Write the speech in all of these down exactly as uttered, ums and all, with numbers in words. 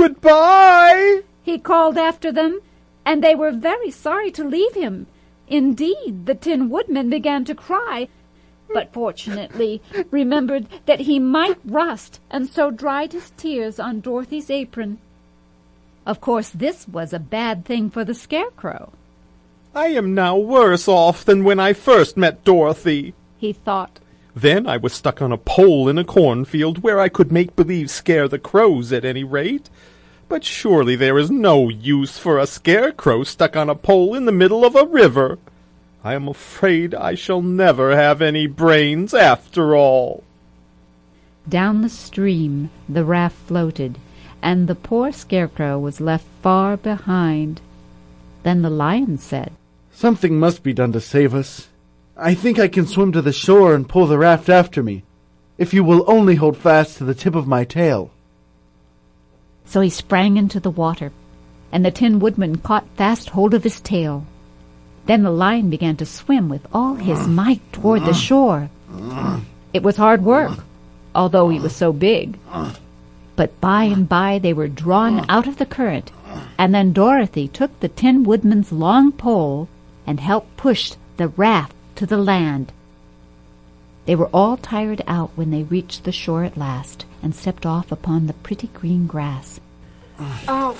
Goodbye, he called after them, and they were very sorry to leave him. Indeed, the Tin Woodman began to cry, but fortunately remembered that he might rust, and so dried his tears on Dorothy's apron. Of course, this was a bad thing for the Scarecrow. I am now worse off than when I first met Dorothy, he thought. Then I was stuck on a pole in a cornfield where I could make believe scare the crows at any rate. But surely there is no use for a scarecrow stuck on a pole in the middle of a river. I am afraid I shall never have any brains after all. Down the stream the raft floated, and the poor Scarecrow was left far behind. Then the Lion said, "Something must be done to save us. I think I can swim to the shore and pull the raft after me, if you will only hold fast to the tip of my tail." So he sprang into the water, and the Tin Woodman caught fast hold of his tail. Then the Lion began to swim with all his might toward the shore. It was hard work, although he was so big. But by and by they were drawn out of the current, and then Dorothy took the Tin Woodman's long pole and helped push the raft to the land. They were all tired out when they reached the shore at last and stepped off upon the pretty green grass. Oh.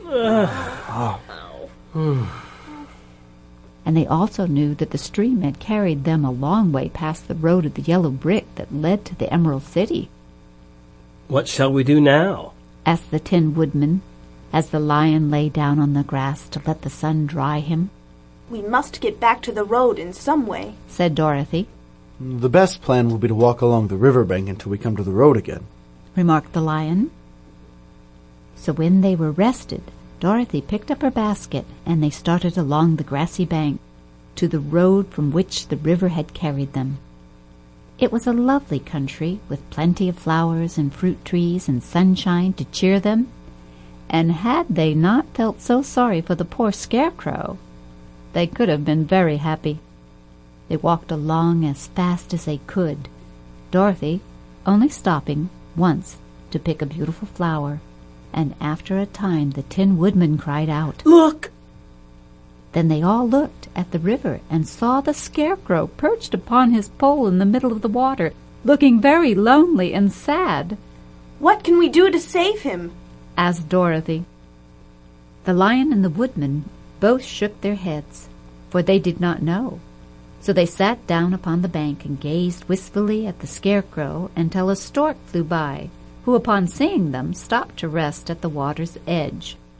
And they also knew that the stream had carried them a long way past the road of the yellow brick that led to the Emerald City. "What shall we do now?" asked the Tin Woodman, as the Lion lay down on the grass to let the sun dry him. "We must get back to the road in some way," said Dorothy. "The best plan will be to walk along the riverbank until we come to the road again," remarked the Lion. So when they were rested, Dorothy picked up her basket, and they started along the grassy bank to the road from which the river had carried them. It was a lovely country, with plenty of flowers and fruit trees and sunshine to cheer them, and had they not felt so sorry for the poor Scarecrow, they could have been very happy. They walked along as fast as they could, Dorothy only stopping once to pick a beautiful flower, and after a time the Tin Woodman cried out, "Look!" Then they all looked at the river and saw the Scarecrow perched upon his pole in the middle of the water, looking very lonely and sad. "What can we do to save him?" asked Dorothy. The Lion and the Woodman both shook their heads, for they did not know. So they sat down upon the bank and gazed wistfully at the Scarecrow until a stork flew by, who upon seeing them stopped to rest at the water's edge.